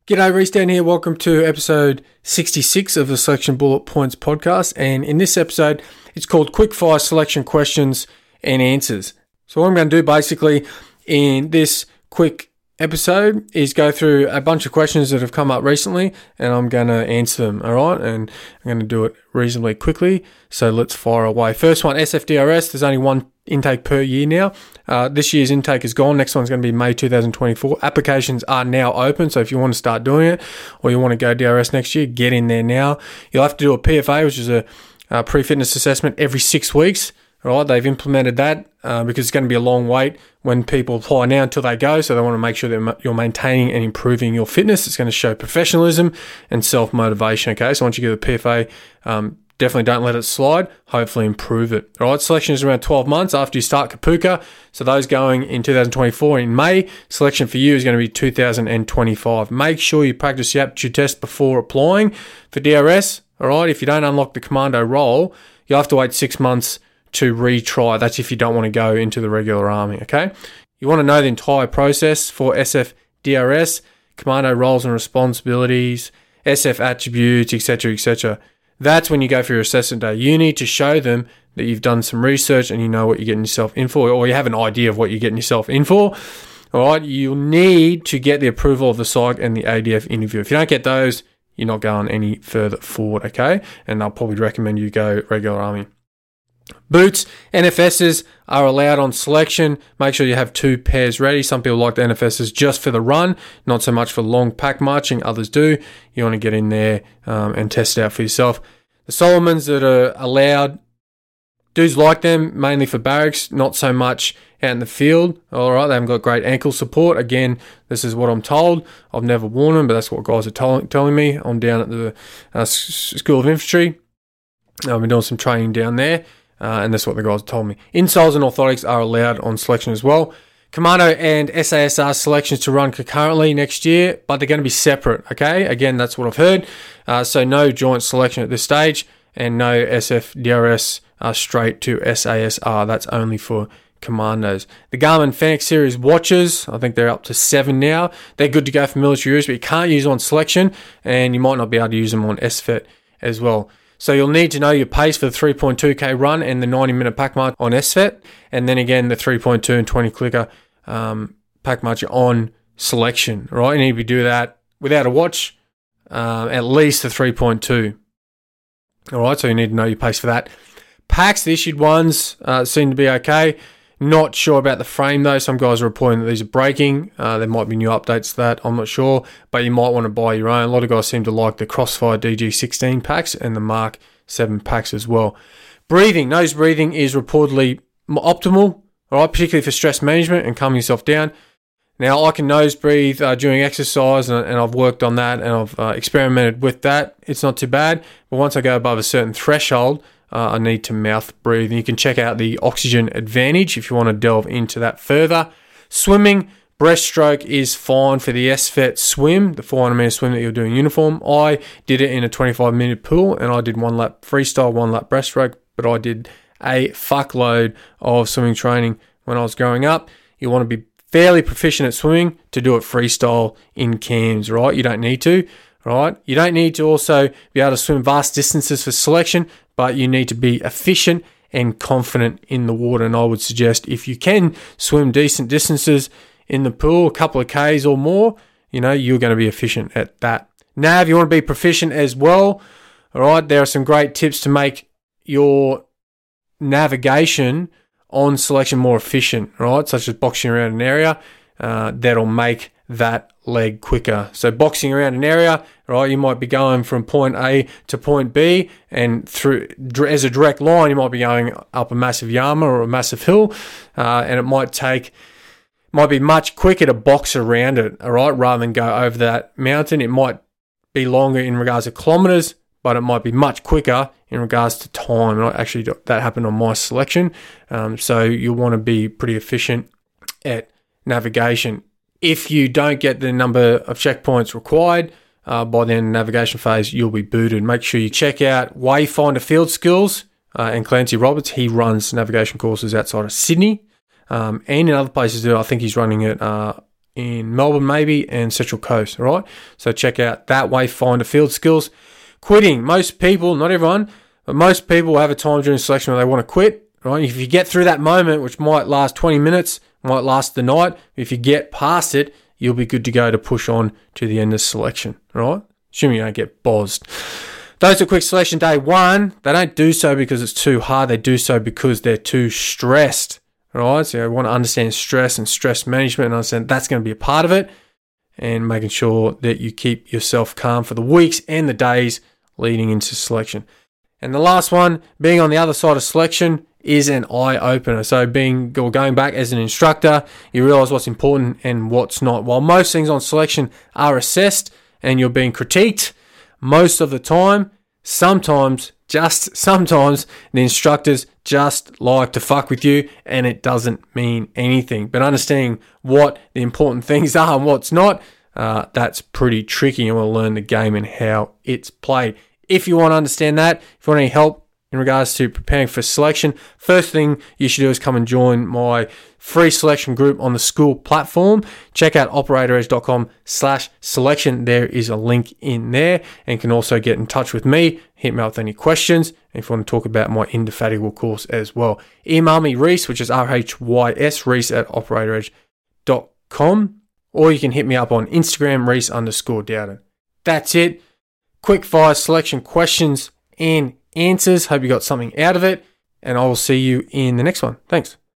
G'day, Reece Dan here. Welcome to episode 66 of the Selection Bullet Points podcast. And in this episode, it's called Quickfire Selection Questions and Answers. So what I'm going to do basically in this quick episode is go through a bunch of questions that have come up recently and I'm going to answer them, all right? And I'm going to do it reasonably quickly. So let's fire away. First one, SFDRS. There's only one intake per year now. This year's intake is gone. Next one's going to be May 2024. Applications are now open. So if you want to start doing it or you want to go DRS next year, get in there now. You'll have to do a PFA, which is a pre-fitness assessment every 6 weeks. All right, they've implemented that because it's going to be a long wait when people apply now until they go. So they want to make sure that you're maintaining and improving your fitness. It's going to show professionalism and self-motivation. Okay, so once you get the PFA, definitely don't let it slide. Hopefully improve it. All right, selection is around 12 months after you start Kapooka. So those going in 2024 in May, selection for you is going to be 2025. Make sure you practice the aptitude test before applying for DRS. All right, if you don't unlock the commando role, you'll have to wait 6 months to retry. That's if you don't want to go into the regular army, okay? You want to know the entire process for SFDRS, commando roles and responsibilities, SF attributes, etc., etc. That's when you go for your assessment day. You need to show them that you've done some research and you know what you're getting yourself in for, or you have an idea of what you're getting yourself in for. All right, you'll need to get the approval of the psych and the ADF interview. If you don't get those, you're not going any further forward, okay? And I'll probably recommend you go regular army. Boots, NFSs are allowed on selection. Make sure you have 2 pairs ready. Some people like the NFSs just for the run, not so much for long pack marching. Others do. You want to get in there and test it out for yourself. The Solomons that are allowed, dudes like them, mainly for barracks, not so much out in the field. All right, they haven't got great ankle support. Again, this is what I'm told. I've never worn them, but that's what guys are telling me. I'm down at the School of Infantry. I've been doing some training down there. And that's what the guys told me. Insoles and orthotics are allowed on selection as well. Commando and SASR selections to run concurrently next year, but they're going to be separate, okay? Again, that's what I've heard. So no joint selection at this stage and no SFDRS straight to SASR. That's only for commandos. The Garmin Fenix series watches, I think they're up to 7 now. They're good to go for military use, but you can't use them on selection and you might not be able to use them on SFET as well. So you'll need to know your pace for the 3.2k run and the 90-minute pack march on SFET, and then again the 3.2 and 20 clicker pack march on selection. Right, you need to do that without a watch, at least the 3.2. All right, so you need to know your pace for that. Packs, the issued ones seem to be okay. Not sure about the frame though. Some guys are reporting that these are breaking. There might be new updates to that. I'm not sure, but you might want to buy your own. A lot of guys seem to like the Crossfire DG16 packs and the Mark 7 packs as well. Breathing, nose breathing is reportedly optimal, all right, particularly for stress management and calming yourself down. Now, I can nose breathe during exercise, and I've worked on that and I've experimented with that. It's not too bad, but once I go above a certain threshold, I need to mouth breathe. And you can check out the Oxygen Advantage if you want to delve into that further. Swimming, breaststroke is fine for the SFET swim, the 400 meter swim that you're doing in uniform. I did it in a 25-minute pool and I did 1 lap freestyle, 1 lap breaststroke, but I did a fuckload of swimming training when I was growing up. You want to be fairly proficient at swimming to do it freestyle in cams, right? You don't need to, right? You don't need to also be able to swim vast distances for selection, but you need to be efficient and confident in the water. And I would suggest if you can swim decent distances in the pool, a couple of Ks or more, you know, you're going to be efficient at that. Nav, you want to be proficient as well. All right, there are some great tips to make your navigation on selection more efficient, right? Such as boxing around an area, that'll make that leg quicker. So boxing around an area, right, you might be going from point A to point B, and through as a direct line, you might be going up a massive Yama or a massive hill, and it might be much quicker to box around it, all right, rather than go over that mountain. It might be longer in regards to kilometers, but it might be much quicker in regards to time. And actually, that happened on my selection. So you'll want to be pretty efficient at navigation. If you don't get the number of checkpoints required by the end of the navigation phase, you'll be booted. Make sure you check out Wayfinder Field Skills and Clancy Roberts. He runs navigation courses outside of Sydney and in other places too. I think he's running it in Melbourne maybe and Central Coast, all right? So check out that Wayfinder Field Skills. Quitting. Most people, not everyone, but most people have a time during selection where they want to quit, right? If you get through that moment, which might last 20 minutes, might last the night, if you get past it, you'll be good to go to push on to the end of selection, right? Assuming you don't get bozzed. Those are quick selection day one. They don't do so because it's too hard. They do so because they're too stressed, right? So you want to understand stress and stress management and understand that's going to be a part of it, and making sure that you keep yourself calm for the weeks and the days leading into selection. And the last one, being on the other side of selection, is an eye-opener. So going back as an instructor, you realise what's important and what's not. While most things on selection are assessed and you're being critiqued, most of the time, sometimes, the instructors just like to fuck with you and it doesn't mean anything. But understanding what the important things are and what's not, that's pretty tricky. You want to learn the game and how it's played. If you want to understand that, if you want any help in regards to preparing for selection, first thing you should do is come and join my free selection group on the school platform. Check out operatoredge.com/selection. There is a link in there, and you can also get in touch with me, hit me up with any questions, and if you want to talk about my Indefatigable course as well. Email me Reese, which is RHYS, reese@operatoredge.com, or you can hit me up on Instagram, Reese_Dowden. That's it. Quick fire selection questions and answers. Hope you got something out of it, and I will see you in the next one. Thanks.